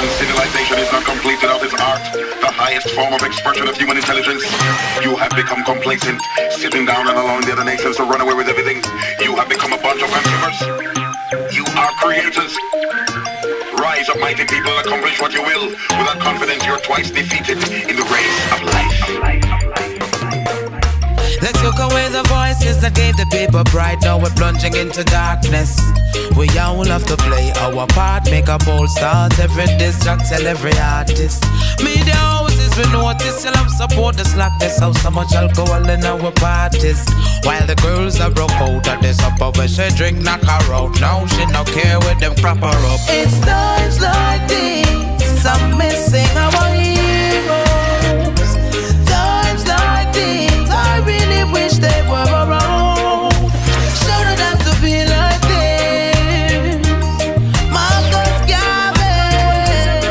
And civilization is not complete without its art, the highest form of expression of human intelligence. You have become complacent, sitting down and allowing the other nations to run away with everything. You have become a bunch of consumers. You are creators. Rise up, mighty people, accomplish what you will. Without confidence, you're twice defeated in the race of life. They took away the voices that gave the people pride. Now we're plunging into darkness. We all have to play our part, make a bold start. Every diss track, tell every artist. Media houses, we notice, tell them support the slackness. How so much alcohol in our parties. While the girls are broke out of this upper where she drink, knock her out. Now she no care with them prop her up. It's times like this, I'm missing our heroes. Times like this, I really wish they were around. Shouldn't have to be like this. Marcus Garvey,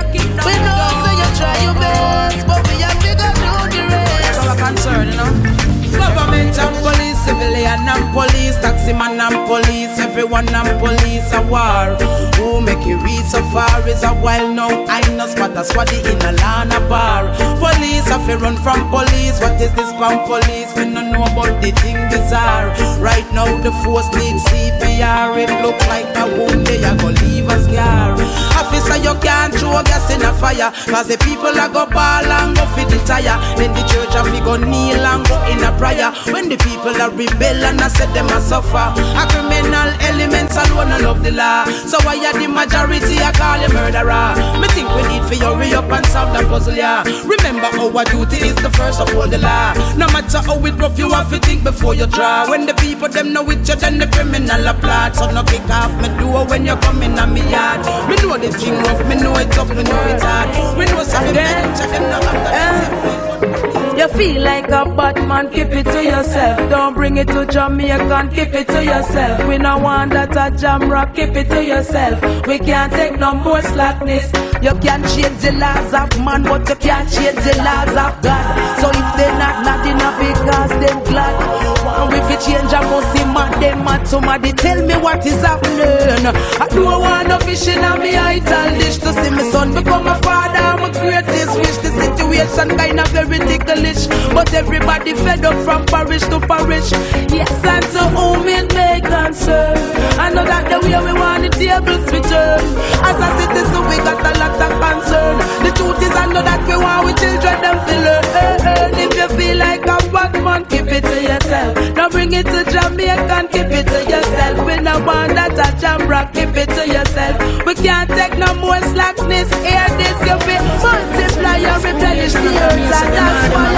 we know say you try your best, but we have to go through the rest. That's our concern, you know. Government and police, civilian and police, taxi man and police, everyone and police a war. Who make it reach so far is a while now. I know spot a squaddy in a Lana bar. Police have to run from police. What is this from police? We don't know about the thing bizarre. Right now the force needs CPR. It look like a wound they are gonna leave a scar. Officer, you can't throw gas in a fire, cause the people are go ball and go for the tire. Then the church have to go kneel and go in a prayer. When the people are rebel and I said them a suffer. A criminal elements alone and love the law. So why are the majority I call you murderer? Me think we need for you hurry up and solve the puzzle, yeah. Remember our duty is the first of all the law. No matter how it rough, you have to think before you try. When the people them know it, you then the criminal applaud. So no kick off me door when you come in on me yard. Me know the thing rough, me know it tough, me know it hard. We know some them check them now after you feel like a bad man, keep it to yourself. Don't bring it to Jamaican, keep it to yourself. We no want that a jam rock, keep it to yourself. We can't take no more slackness. You can change the laws of man, but you can't change the laws of God. So if they not enough because them glad. And if you change a must see mad, them mad. Somebody tell me what is happening. I don't want no fish in a me ital dish to see my son become a father. I'm a greatest wish. The situation kind of very ticklish. But everybody fed up from parish to parish. Yes, and to whom it may concern. I know that the way we want the tables return. As a citizen we got a lot of concern. The truth is I know that we want we children them to learn. If you feel like a bad man, keep it to yourself. Don't bring it to Jamaican, keep it to yourself. We no want that a jam rock, keep it to yourself. We can't take no more slackness. Hear this, you feel multiply and replenish the earth. And that's why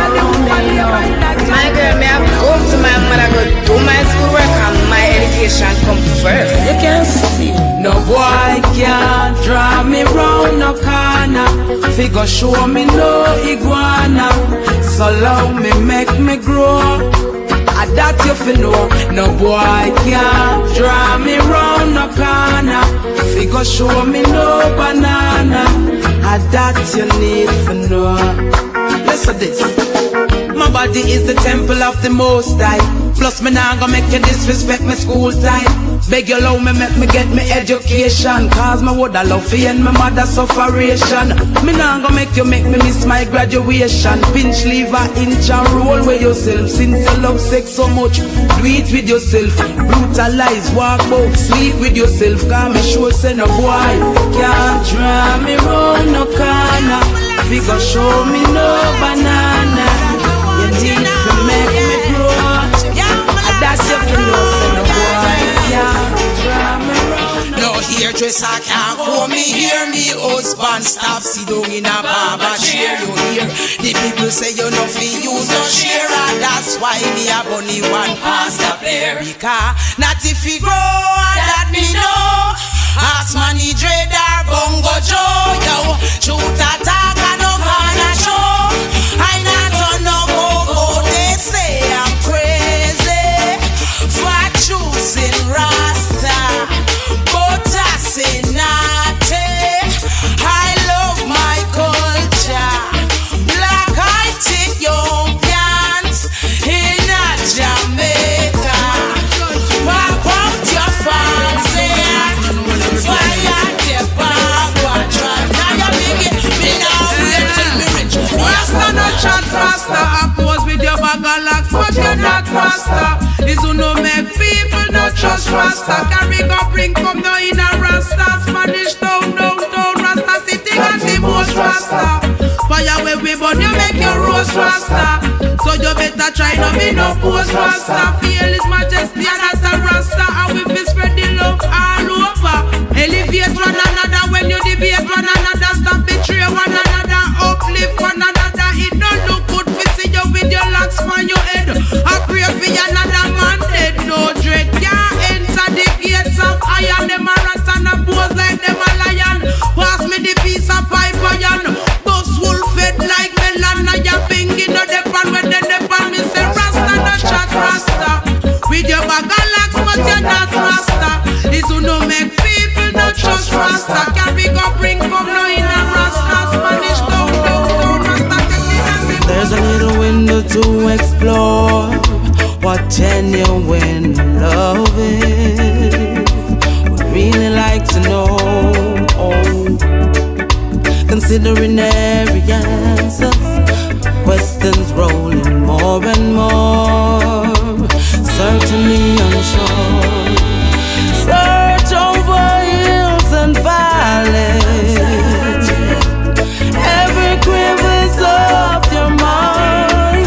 my girl, me have to go to my mother, go do my schoolwork and my education come first. You can't see. No boy can't draw me round no corner. Figure show me no iguana. So long me make me grow. That you feel know. No boy can't draw me round no corner. Figure show me no banana. That you need to know. Listen this. My body is the temple of the Most High. Plus me nah gonna make you disrespect my school time. Beg you allow me make me get me education. Cause me woulda love for end my mother sufferation. Me nah gonna make you make me miss my graduation. Pinch liver, inch and roll with yourself. Since you love sex so much, do it with yourself. Brutalize, walk out, sleep with yourself. Cause me sure say no boy can't draw me round no corner. Figure show me no banana. You need to make me grow. That's your know, say no boy can't draw me round. No hairdresser can't come me hear me husband stop sit down in a barber chair. You hear the people say you no fi use no share. That's why me a bunny one pass the player. Because not if he grow that me know. Ask money dread or bongo Joe. Yo, shoot attack and no corner show. I not on no go. They say I'm crazy for choosing Rasta, but I say nothing. I love my culture. Black Ethiopians in a Jamaica. Pop out your fancy. Is who no make people not trust Rasta. Carry go bring come no in a Rasta. Spanish town, Rasta city got the most Rasta. Fire where we burn you make your roast Rasta. So you better try no be no post Rasta. Feel His Majesty and that's a Rasta. And we be spread the love all over. Elevate one another when you debate one another. Stop betray one another. Uplift one another. It don't look good to see you with your locks on your head. I pray for another man dead. No dread can't enter the gates of iron. Them a rat and a pose like them a lion. Pass me the piece of pipe iron. Bus wolf fed like melon. Now you're pinging on the pan when they pan. Me say Rasta no chat Rasta. With your bag of locks but you're not Rasta. This who no make people not trust Rasta. Carry go bring come no in a Rasta. Spanish town, Rasta take me and me. There's a little window to explore what genuine love is. Would really like to know, considering every answer, questions rolling more and more, certainly unsure. Search over hills and valleys, every crevice of your mind.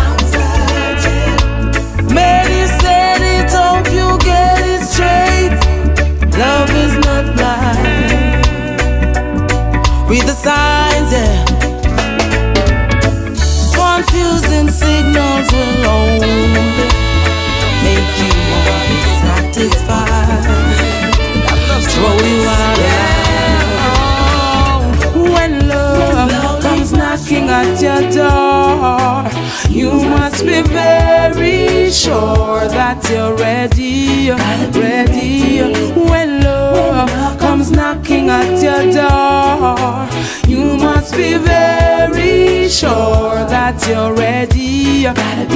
Many said it, hope you get it straight. Love is not blind. Read the signs, yeah. Confusing signals will only make you more satisfied. Throw you out, when love comes knocking at your door, you must be very sure that you're ready, ready. When love comes knocking at your door, you must be very sure that you're ready,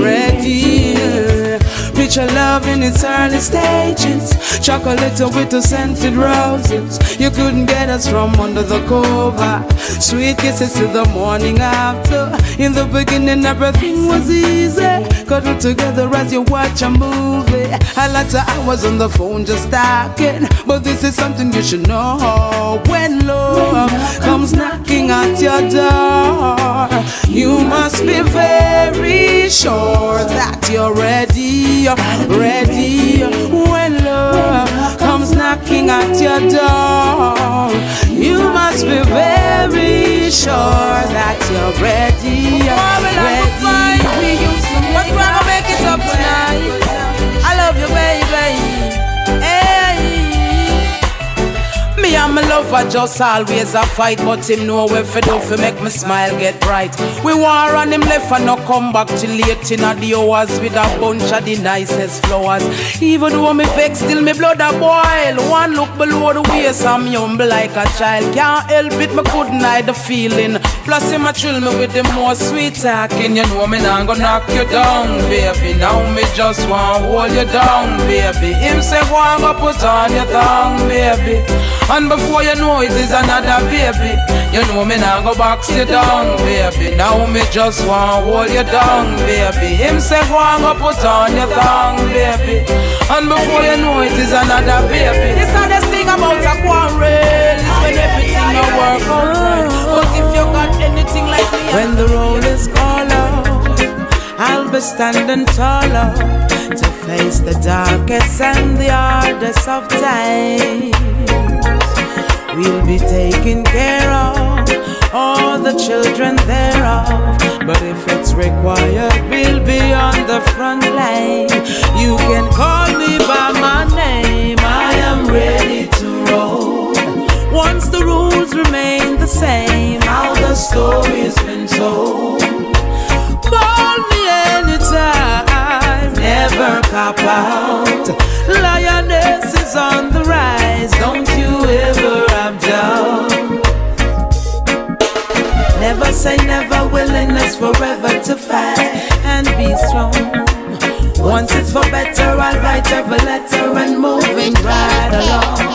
ready. Picture love in its early stages, chocolate with the scented roses. You couldn't get us from under the cover. Sweet kisses till the morning after. In the beginning everything was easy. Cuddle together as you watch a movie. A lot of hours on the phone just talking. But this is something you should know. When love comes knocking at your door, you must be very sure that you're ready, ready. When love comes knocking at your door, you must be very sure that you're ready, ready. But we're gonna make it up tonight. I love you, baby. Hey. Me and my lover just always a fight, but him know where fi do fi make me smile get bright. We war on him left and no come back till late in the hours with a bunch of the nicest flowers. Even though me vex, still me blood a boil. One look below the waist, I'm humble like a child. Can't help it, me couldn't hide the feeling. Plus him a thrill me with the more sweet talking. You know me nah gonna knock you down, baby. Now me just want hold you down, baby. Him say go and go put on your tongue, baby. And before you know it is another baby. You know me now go box you down, baby. Now me just want hold you down, baby. Him say go and go put on your tongue, baby. And before you know it is another baby. This is the thing about a quarrel, is when everything don't work out. But if you got anything like me, when the roll is called out, I'll be standing taller to face the darkest and the hardest of times. We'll be taking care of all the children thereof. But if it's required, we'll be on the front line. You can call me by my name, I am ready to roll. Once the rules remain the same, how the story's been told. Call me anytime, never cop out. Lioness is on the rise, don't you ever have doubt. Never say never, willingness forever to fight and be strong. Once it's for better, I'll write every letter and moving right along.